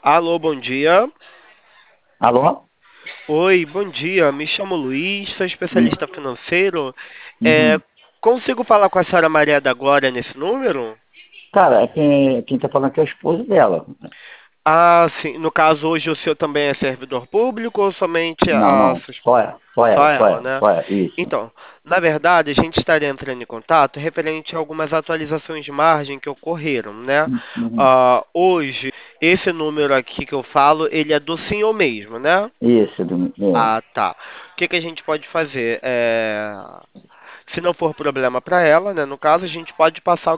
Alô, bom dia. Alô? Oi, bom dia. Me chamo Luiz, sou Hum, especialista financeiro. É, uhum. consigo falar com a senhora Maria da Glória nesse número? Cara, quem tá falando aqui é o esposo dela. Ah, sim. No caso, hoje o senhor também é servidor público ou somente Não, a não, só ela, só só ela, só ela, ela, né? só ela, isso. Então, na verdade, a gente estaria entrando em contato referente a algumas atualizações de margem que ocorreram, né? Uhum. Hoje, esse número aqui que eu falo, ele é do senhor mesmo, né? Isso, Ah, tá. O que que a gente pode fazer? Se não for problema para ela, né? No caso, a gente pode passar